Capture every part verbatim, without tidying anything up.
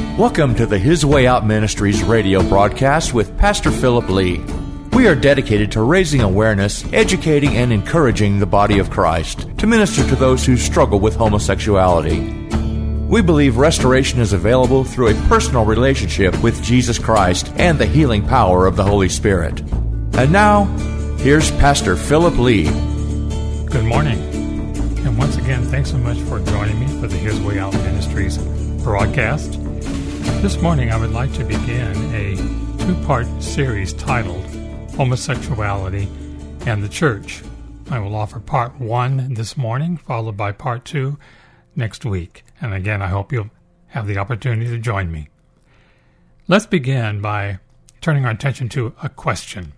Welcome to the His Way Out Ministries radio broadcast with Pastor Philip Lee. We are dedicated to raising awareness, educating, and encouraging the body of Christ to minister to those who struggle with homosexuality. We believe restoration is available through a personal relationship with Jesus Christ and the healing power of the Holy Spirit. And now, here's Pastor Philip Lee. Good morning. And once again, thanks so much for joining me for the His Way Out Ministries broadcast. This morning, I would like to begin a two-part series titled Homosexuality and the Church. I will offer part one this morning, followed by part two next week. And again, I hope you'll have the opportunity to join me. Let's begin by turning our attention to a question.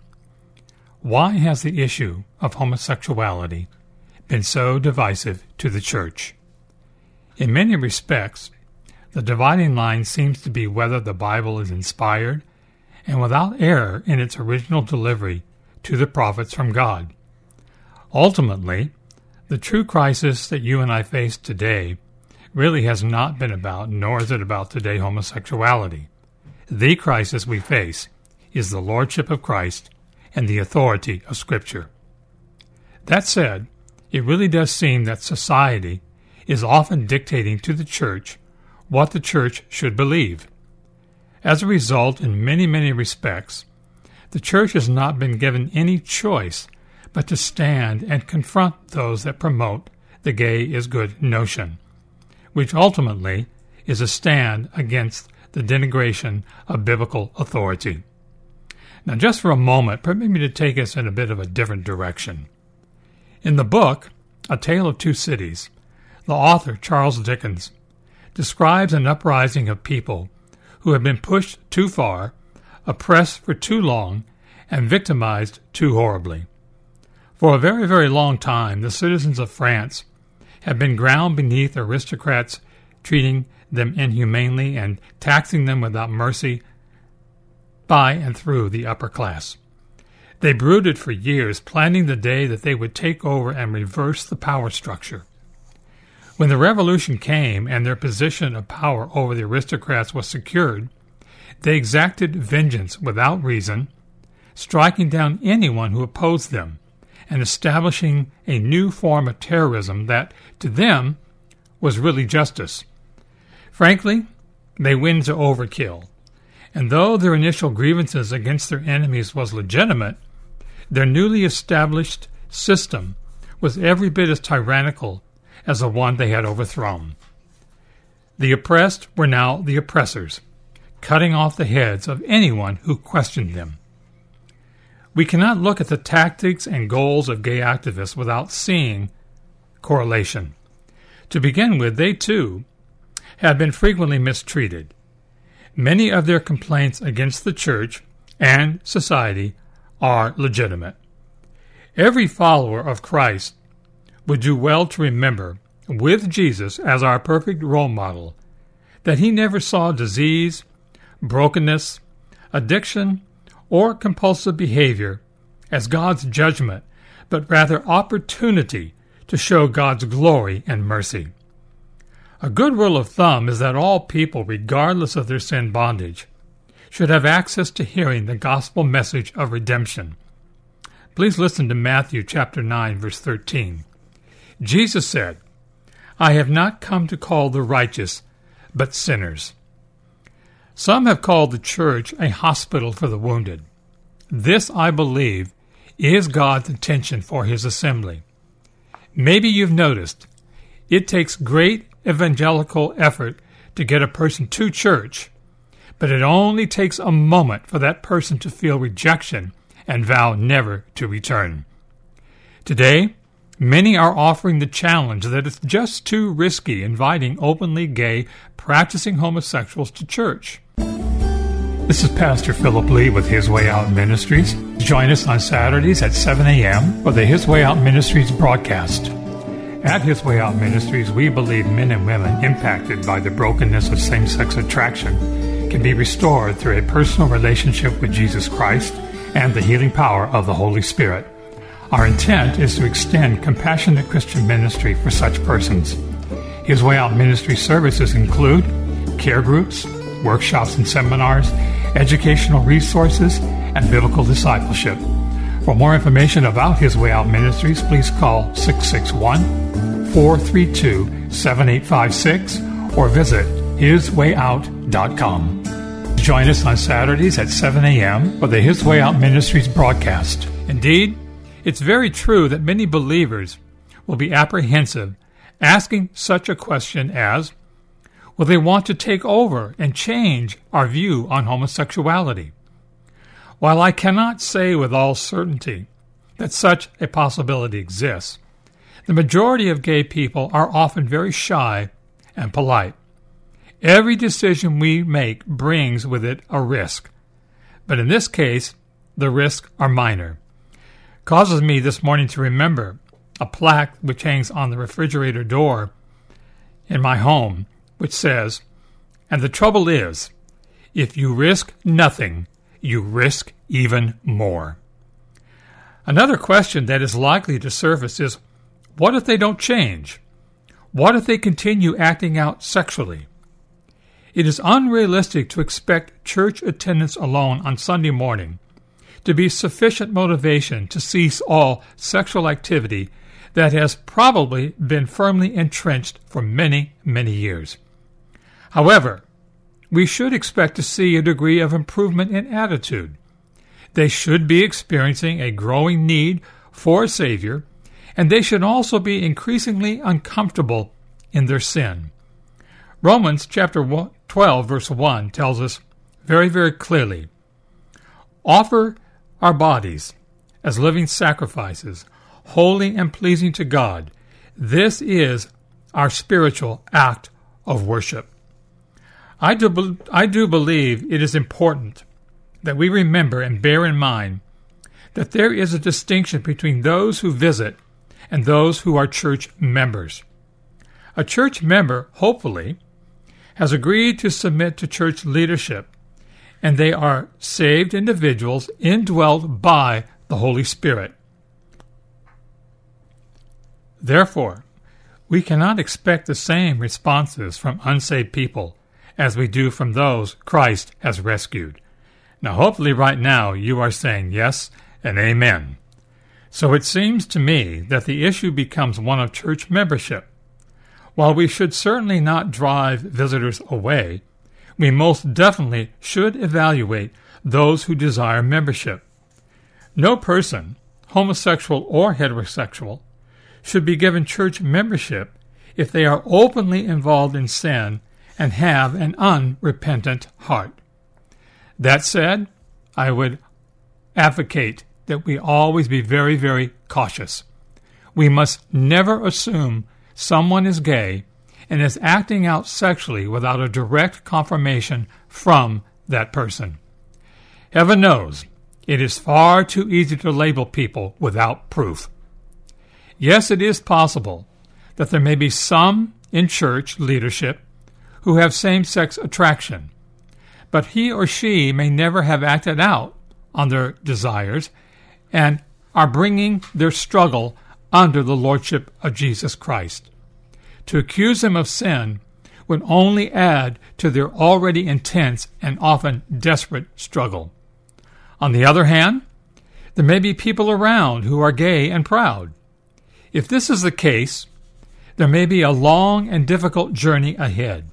Why has the issue of homosexuality been so divisive to the church? In many respects, the dividing line seems to be whether the Bible is inspired and without error in its original delivery to the prophets from God. Ultimately, the true crisis that you and I face today really has not been about, nor is it about today, homosexuality. The crisis we face is the Lordship of Christ and the authority of Scripture. That said, it really does seem that society is often dictating to the church what the church should believe. As a result, in many, many respects, the church has not been given any choice but to stand and confront those that promote the gay is good notion, which ultimately is a stand against the denigration of biblical authority. Now, just for a moment, permit me to take us in a bit of a different direction. In the book, A Tale of Two Cities, the author, Charles Dickens, describes an uprising of people who have been pushed too far, oppressed for too long, and victimized too horribly. For a very, very long time, the citizens of France have been ground beneath aristocrats treating them inhumanely and taxing them without mercy by and through the upper class. They brooded for years, planning the day that they would take over and reverse the power structure. When the revolution came and their position of power over the aristocrats was secured, they exacted vengeance without reason, striking down anyone who opposed them and establishing a new form of terrorism that, to them, was really justice. Frankly, they went to overkill, and though their initial grievances against their enemies was legitimate, their newly established system was every bit as tyrannical as the one they had overthrown. The oppressed were now the oppressors, cutting off the heads of anyone who questioned them. We cannot look at the tactics and goals of gay activists without seeing correlation. To begin with, they too have been frequently mistreated. Many of their complaints against the church and society are legitimate. Every follower of Christ would do well to remember, with Jesus as our perfect role model, that he never saw disease, brokenness, addiction, or compulsive behavior as God's judgment, but rather opportunity to show God's glory and mercy. A good rule of thumb is that all people, regardless of their sin bondage, should have access to hearing the gospel message of redemption. Please listen to Matthew chapter nine, verse thirteen. Jesus said, "I have not come to call the righteous, but sinners." Some have called the church a hospital for the wounded. This, I believe, is God's intention for his assembly. Maybe you've noticed it takes great evangelical effort to get a person to church, but it only takes a moment for that person to feel rejection and vow never to return. Today, many are offering the challenge that it's just too risky inviting openly gay, practicing homosexuals to church. This is Pastor Philip Lee with His Way Out Ministries. Join us on Saturdays at seven a.m. for the His Way Out Ministries broadcast. At His Way Out Ministries, we believe men and women impacted by the brokenness of same-sex attraction can be restored through a personal relationship with Jesus Christ and the healing power of the Holy Spirit. Our intent is to extend compassionate Christian ministry for such persons. His Way Out ministry services include care groups, workshops and seminars, educational resources, and biblical discipleship. For more information about His Way Out Ministries, please call six six one, four three two, seven eight five six or visit his way out dot com. Join us on Saturdays at seven a.m. for the His Way Out Ministries broadcast. Indeed, it's very true that many believers will be apprehensive asking such a question as, will they want to take over and change our view on homosexuality? While I cannot say with all certainty that such a possibility exists, the majority of gay people are often very shy and polite. Every decision we make brings with it a risk, but in this case, the risks are minor. Causes me this morning to remember a plaque which hangs on the refrigerator door in my home, which says, "And the trouble is, if you risk nothing, you risk even more." Another question that is likely to surface is, what if they don't change? What if they continue acting out sexually? It is unrealistic to expect church attendance alone on Sunday morning to be sufficient motivation to cease all sexual activity that has probably been firmly entrenched for many, many years. However, we should expect to see a degree of improvement in attitude. They should be experiencing a growing need for a Savior, and they should also be increasingly uncomfortable in their sin. Romans chapter twelve, verse one tells us very, very clearly, "Offer our bodies as living sacrifices, holy and pleasing to God. This is our spiritual act of worship." I do, I do believe it is important that we remember and bear in mind that there is a distinction between those who visit and those who are church members. A church member, hopefully, has agreed to submit to church leadership, and they are saved individuals indwelt by the Holy Spirit. Therefore, we cannot expect the same responses from unsaved people as we do from those Christ has rescued. Now, hopefully right now you are saying yes and amen. So it seems to me that the issue becomes one of church membership. While we should certainly not drive visitors away, we most definitely should evaluate those who desire membership. No person, homosexual or heterosexual, should be given church membership if they are openly involved in sin and have an unrepentant heart. That said, I would advocate that we always be very, very cautious. We must never assume someone is gay and is acting out sexually without a direct confirmation from that person. Heaven knows it is far too easy to label people without proof. Yes, it is possible that there may be some in church leadership who have same-sex attraction, but he or she may never have acted out on their desires and are bringing their struggle under the lordship of Jesus Christ. To accuse them of sin would only add to their already intense and often desperate struggle. On the other hand, there may be people around who are gay and proud. If this is the case, there may be a long and difficult journey ahead.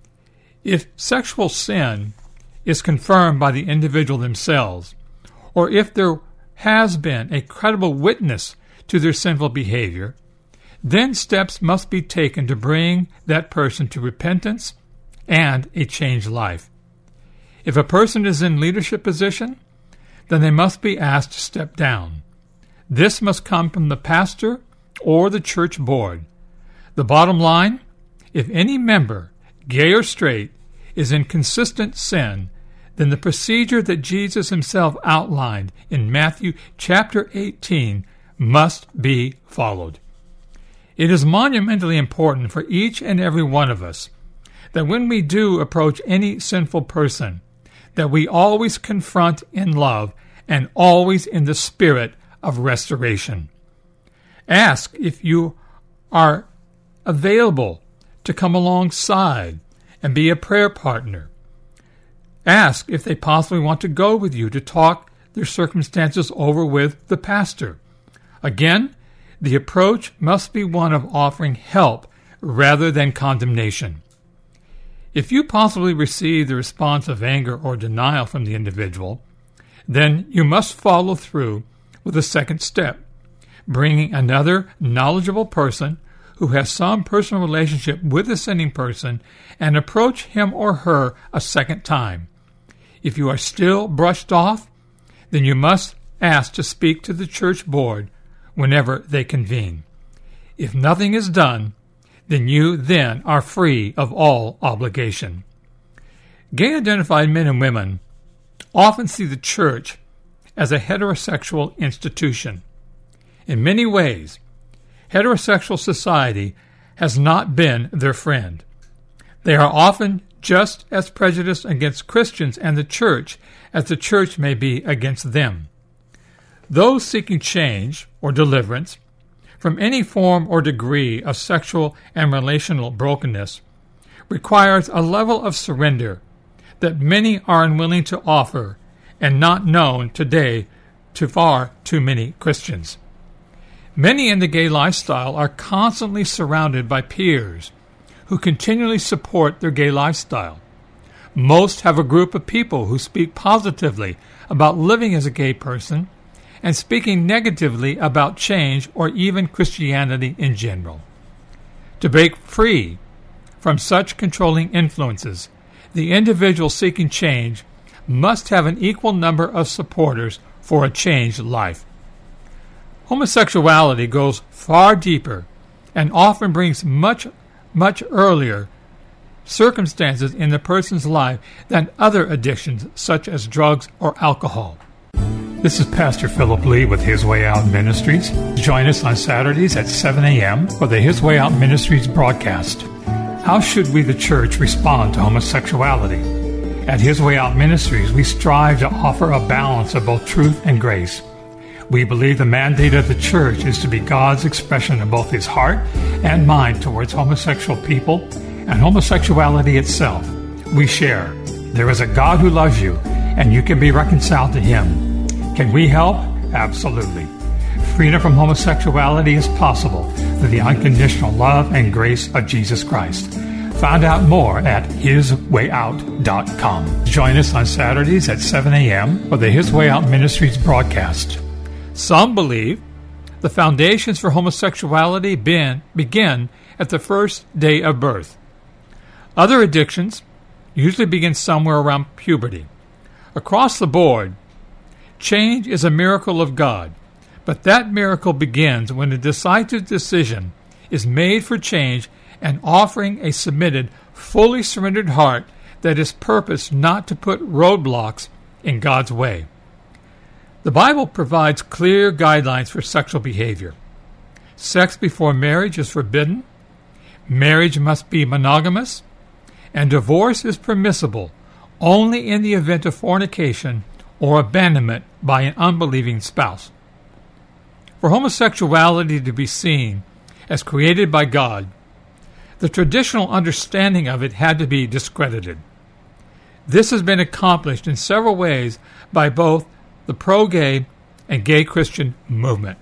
If sexual sin is confirmed by the individual themselves, or if there has been a credible witness to their sinful behavior, then steps must be taken to bring that person to repentance and a changed life. If a person is in leadership position, then they must be asked to step down. This must come from the pastor or the church board. The bottom line, if any member, gay or straight, is in consistent sin, then the procedure that Jesus himself outlined in Matthew chapter eighteen must be followed. It is monumentally important for each and every one of us that when we do approach any sinful person, that we always confront in love and always in the spirit of restoration. Ask if you are available to come alongside and be a prayer partner. Ask if they possibly want to go with you to talk their circumstances over with the pastor. Again, the approach must be one of offering help rather than condemnation. If you possibly receive the response of anger or denial from the individual, then you must follow through with the second step, bringing another knowledgeable person who has some personal relationship with the sinning person and approach him or her a second time. If you are still brushed off, then you must ask to speak to the church board whenever they convene. If nothing is done, then you then are free of all obligation. Gay-identified men and women often see the church as a heterosexual institution. In many ways, heterosexual society has not been their friend. They are often just as prejudiced against Christians and the church as the church may be against them. Those seeking change or deliverance from any form or degree of sexual and relational brokenness requires a level of surrender that many are unwilling to offer and not known today to far too many Christians. Many in the gay lifestyle are constantly surrounded by peers who continually support their gay lifestyle. Most have a group of people who speak positively about living as a gay person and speaking negatively about change or even Christianity in general. To break free from such controlling influences, the individual seeking change must have an equal number of supporters for a changed life. Homosexuality goes far deeper and often brings much, much earlier circumstances in the person's life than other addictions such as drugs or alcohol. This is Pastor Philip Lee with His Way Out Ministries. Join us on Saturdays at seven a.m. for the His Way Out Ministries broadcast. How should we, the church, respond to homosexuality? At His Way Out Ministries, we strive to offer a balance of both truth and grace. We believe the mandate of the church is to be God's expression of both His heart and mind towards homosexual people and homosexuality itself. We share. There is a God who loves you, and you can be reconciled to Him. Can we help? Absolutely. Freedom from homosexuality is possible through the unconditional love and grace of Jesus Christ. Find out more at his way out dot com. Join us on Saturdays at seven a.m. for the His Way Out Ministries broadcast. Some believe the foundations for homosexuality begin, begin at the first day of birth. Other addictions usually begin somewhere around puberty. Across the board, change is a miracle of God, but that miracle begins when a decisive decision is made for change and offering a submitted, fully surrendered heart that is purposed not to put roadblocks in God's way. The Bible provides clear guidelines for sexual behavior. Sex before marriage is forbidden, marriage must be monogamous, and divorce is permissible only in the event of fornication or abandonment by an unbelieving spouse. For homosexuality to be seen as created by God, the traditional understanding of it had to be discredited. This has been accomplished in several ways by both the pro-gay and gay Christian movement.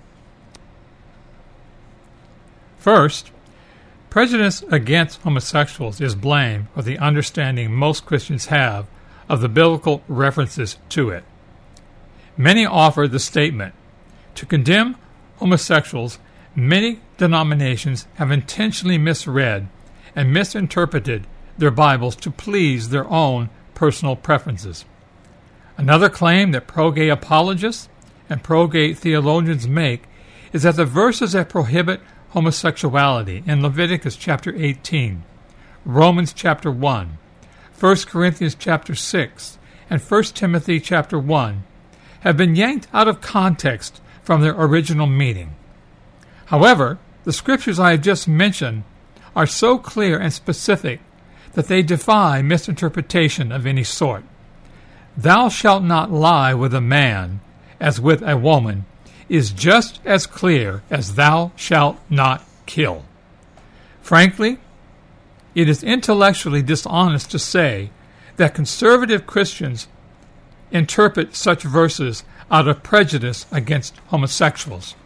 First, prejudice against homosexuals is blamed for the understanding most Christians have of the biblical references to it. Many offer the statement, to condemn homosexuals, many denominations have intentionally misread and misinterpreted their Bibles to please their own personal preferences. Another claim that pro-gay apologists and pro-gay theologians make is that the verses that prohibit homosexuality in Leviticus chapter eighteen, Romans chapter one, First Corinthians chapter six, and First Timothy chapter one have been yanked out of context from their original meaning. However, the scriptures I have just mentioned are so clear and specific that they defy misinterpretation of any sort. Thou shalt not lie with a man as with a woman is just as clear as thou shalt not kill. Frankly, it is intellectually dishonest to say that conservative Christians interpret such verses out of prejudice against homosexuals.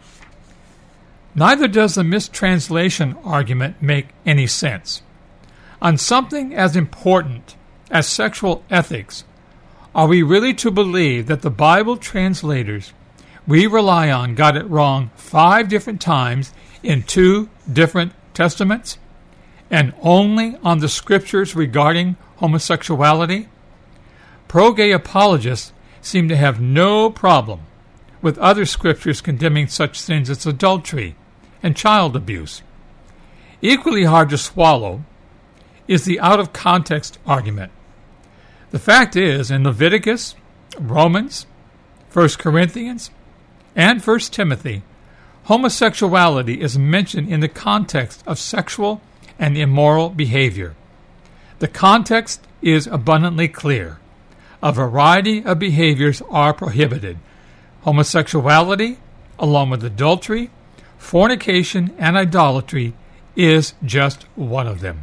Neither does the mistranslation argument make any sense. On something as important as sexual ethics, are we really to believe that the Bible translators we rely on got it wrong five different times in two different testaments, and only on the scriptures regarding homosexuality? Pro-gay apologists seem to have no problem with other scriptures condemning such sins as adultery and child abuse. Equally hard to swallow is the out-of-context argument. The fact is, in Leviticus, Romans, First Corinthians, and First Timothy, homosexuality is mentioned in the context of sexual and immoral behavior. The context is abundantly clear. A variety of behaviors are prohibited. Homosexuality, along with adultery, fornication, and idolatry, is just one of them.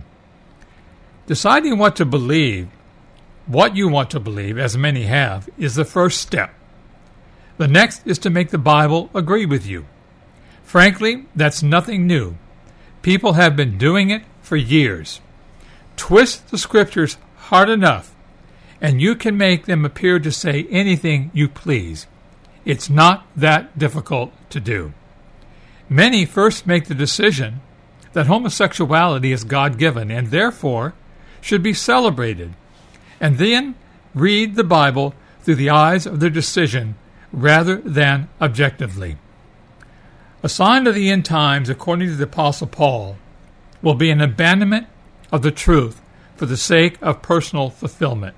Deciding what to believe, what you want to believe, as many have, is the first step. The next is to make the Bible agree with you. Frankly, that's nothing new. People have been doing it for years. Twist the scriptures hard enough, and you can make them appear to say anything you please. It's not that difficult to do. Many first make the decision that homosexuality is God-given and therefore should be celebrated, and then read the Bible through the eyes of their decision rather than objectively. A sign of the end times, according to the Apostle Paul, will be an abandonment of the truth for the sake of personal fulfillment.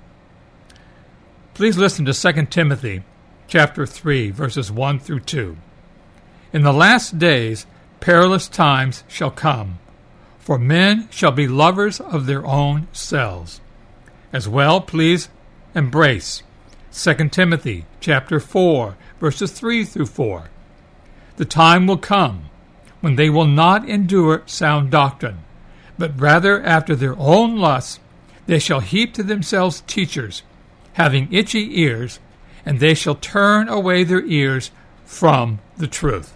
Please listen to Second Timothy chapter three, verses one through two. In the last days perilous times shall come, for men shall be lovers of their own selves. As well, please embrace Second Timothy chapter four, verses three through four. The time will come when they will not endure sound doctrine, but rather after their own lusts they shall heap to themselves teachers, having itchy ears, and they shall turn away their ears from the truth.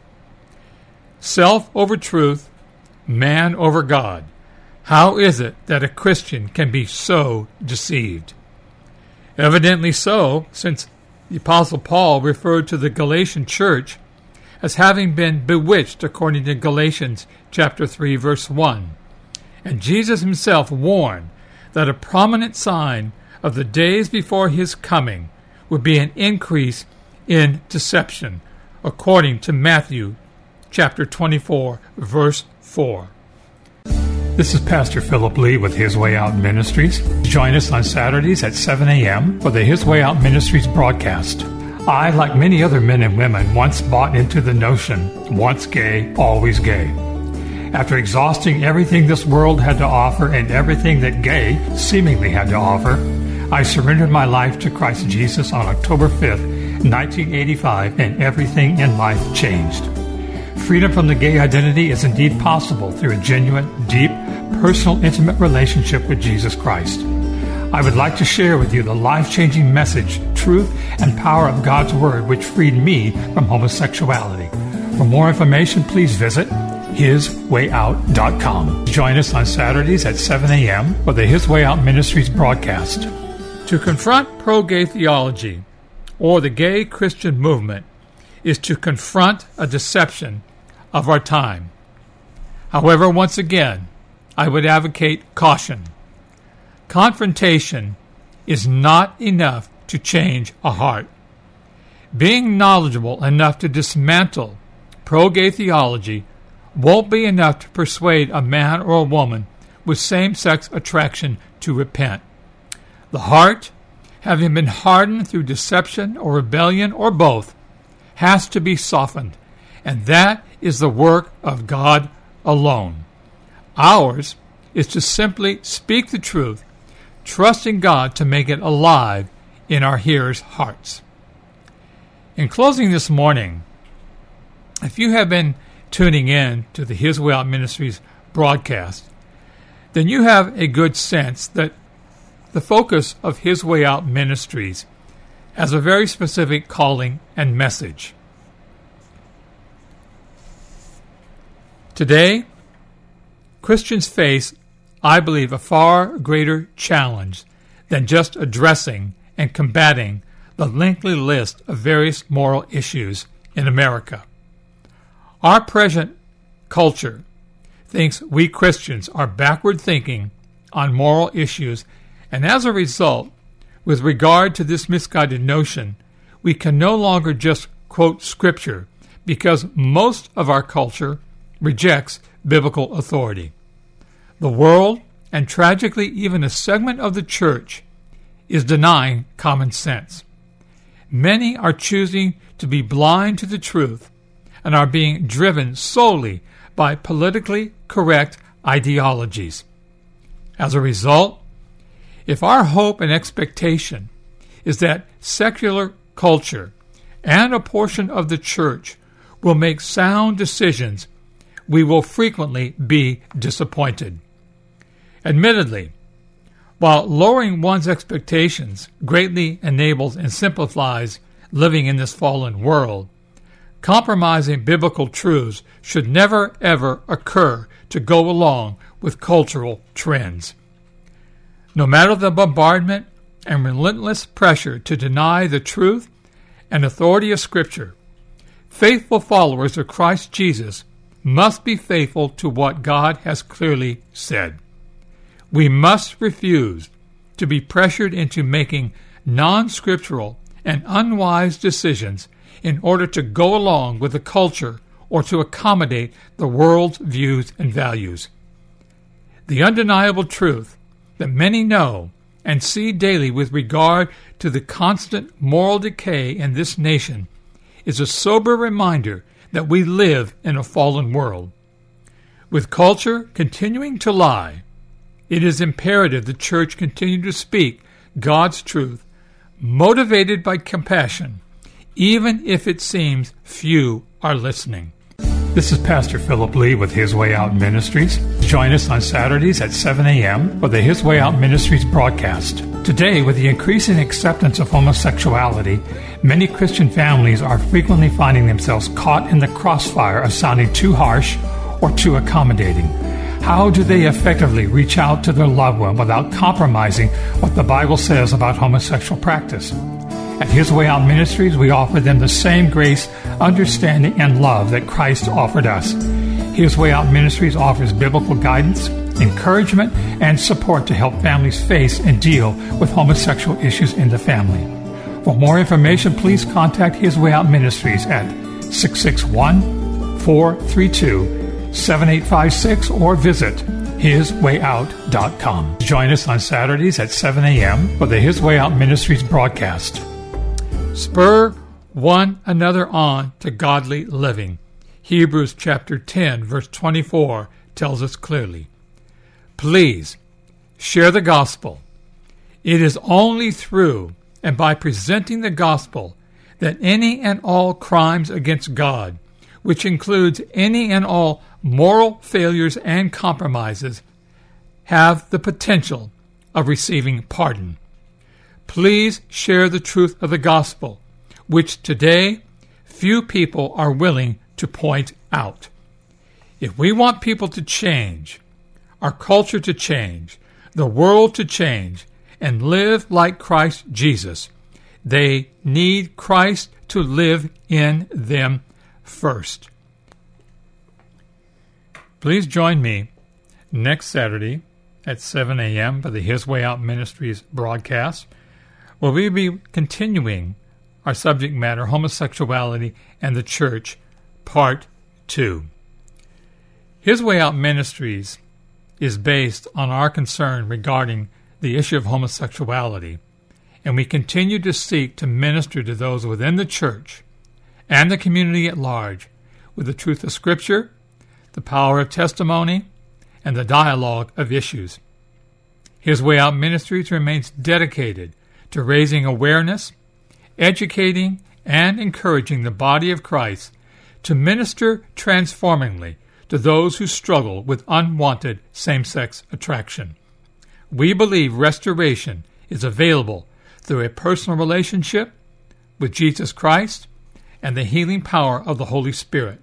Self over truth, man over God. How is it that a Christian can be so deceived? Evidently so, since the Apostle Paul referred to the Galatian church as having been bewitched according to Galatians chapter three, verse one. And Jesus himself warned that a prominent sign of the days before his coming would be an increase in deception, according to Matthew chapter twenty-four, verse four. This is Pastor Philip Lee with His Way Out Ministries. Join us on Saturdays at seven a.m. for the His Way Out Ministries broadcast. I, like many other men and women, once bought into the notion, once gay, always gay. After exhausting everything this world had to offer and everything that gay seemingly had to offer, I surrendered my life to Christ Jesus on October fifth, nineteen eighty-five, and everything in life changed. Freedom from the gay identity is indeed possible through a genuine, deep, personal, intimate relationship with Jesus Christ. I would like to share with you the life-changing message, truth, and power of God's Word which freed me from homosexuality. For more information, please visit his way out dot com. Join us on Saturdays at seven a.m. for the His Way Out Ministries broadcast. To confront pro-gay theology or the gay Christian movement is to confront a deception of our time. However, once again, I would advocate caution. Confrontation is not enough to change a heart. Being knowledgeable enough to dismantle pro-gay theology won't be enough to persuade a man or a woman with same-sex attraction to repent. The heart, having been hardened through deception or rebellion or both, has to be softened, and that is the work of God alone. Ours is to simply speak the truth, trusting God to make it alive in our hearers' hearts. In closing this morning, if you have been tuning in to the His Way Out Ministries broadcast, then you have a good sense that The focus of His Way Out Ministries has a very specific calling and message. Today, Christians face, I believe, a far greater challenge than just addressing and combating the lengthy list of various moral issues in America. Our present culture thinks we Christians are backward thinking on moral issues, and as a result, with regard to this misguided notion, we can no longer just quote Scripture because most of our culture rejects biblical authority. The world, and tragically even a segment of the church, is denying common sense. Many are choosing to be blind to the truth and are being driven solely by politically correct ideologies. As a result, if our hope and expectation is that secular culture and a portion of the church will make sound decisions, we will frequently be disappointed. Admittedly, while lowering one's expectations greatly enables and simplifies living in this fallen world, compromising biblical truths should never ever occur to go along with cultural trends. No matter the bombardment and relentless pressure to deny the truth and authority of Scripture, faithful followers of Christ Jesus must be faithful to what God has clearly said. We must refuse to be pressured into making non-scriptural and unwise decisions in order to go along with the culture or to accommodate the world's views and values. The undeniable truth that many know and see daily with regard to the constant moral decay in this nation is a sober reminder that we live in a fallen world. With culture continuing to lie, it is imperative the church continue to speak God's truth, motivated by compassion, even if it seems few are listening. This is Pastor Philip Lee with His Way Out Ministries. Join us on Saturdays at seven a.m. for the His Way Out Ministries broadcast. Today, with the increasing acceptance of homosexuality, many Christian families are frequently finding themselves caught in the crossfire of sounding too harsh or too accommodating. How do they effectively reach out to their loved one without compromising what the Bible says about homosexual practice? At His Way Out Ministries, we offer them the same grace, understanding, and love that Christ offered us. His Way Out Ministries offers biblical guidance, encouragement, and support to help families face and deal with homosexual issues in the family. For more information, please contact His Way Out Ministries at six six one, four three two, seven eight five six or visit his way out dot com. Join us on Saturdays at seven a.m. for the His Way Out Ministries broadcast. Spur one another on to godly living. Hebrews chapter ten, verse twenty-four tells us clearly. Please share the gospel. It is only through and by presenting the gospel that any and all crimes against God, which includes any and all moral failures and compromises, have the potential of receiving pardon. Please share the truth of the gospel, which today few people are willing to point out. If we want people to change, our culture to change, the world to change, and live like Christ Jesus, they need Christ to live in them first. Please join me next Saturday at seven a.m. for the His Way Out Ministries broadcast, where we'll be continuing our subject matter, Homosexuality and the Church, Part two. His Way Out Ministries is based on our concern regarding the issue of homosexuality, and we continue to seek to minister to those within the church and the community at large with the truth of Scripture, the power of testimony, and the dialogue of issues. His Way Out Ministries remains dedicated to raising awareness, educating, and encouraging the body of Christ to minister transformingly to those who struggle with unwanted same-sex attraction. We believe restoration is available through a personal relationship with Jesus Christ and the healing power of the Holy Spirit.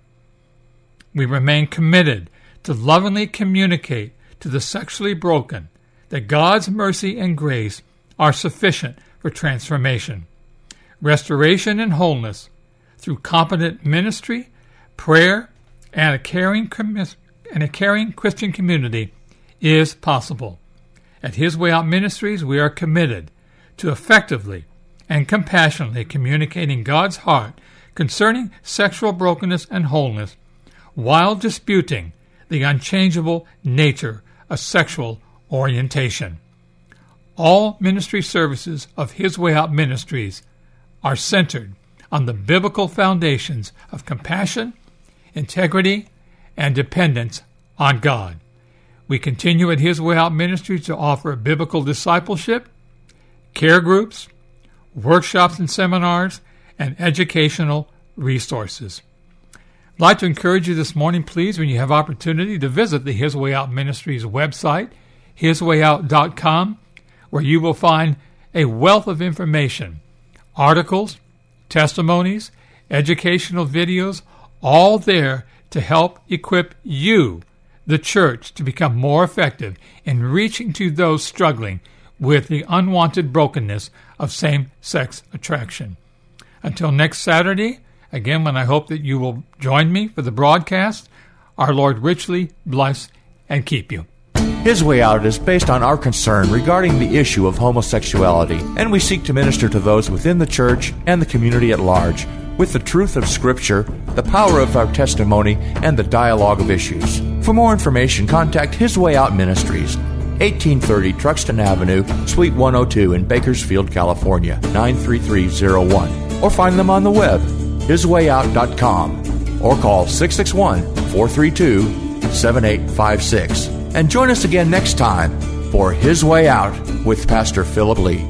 We remain committed to lovingly communicate to the sexually broken that God's mercy and grace are sufficient for transformation, restoration, and wholeness through competent ministry, prayer, and a caring and a caring Christian community is possible. At His Way Out Ministries, we are committed to effectively and compassionately communicating God's heart concerning sexual brokenness and wholeness while disputing the unchangeable nature of sexual orientation. All ministry services of His Way Out Ministries are centered on the biblical foundations of compassion, integrity, and dependence on God. We continue at His Way Out Ministries to offer biblical discipleship, care groups, workshops and seminars, and educational resources. I'd like to encourage you this morning, please, when you have opportunity, to visit the His Way Out Ministries website, his way out dot com, where you will find a wealth of information, articles, testimonies, educational videos, all there to help equip you, the church, to become more effective in reaching to those struggling with the unwanted brokenness of same-sex attraction. Until next Saturday, again, when I hope that you will join me for the broadcast, our Lord richly bless and keep you. His Way Out is based on our concern regarding the issue of homosexuality, and we seek to minister to those within the church and the community at large with the truth of Scripture, the power of our testimony, and the dialogue of issues. For more information, contact His Way Out Ministries, eighteen thirty Truxton Avenue, Suite one oh two in Bakersfield, California, nine three three zero one, or find them on the web, his way out dot com, or call six six one, four three two, seven eight five six. And join us again next time for His Way Out with Pastor Philip Lee.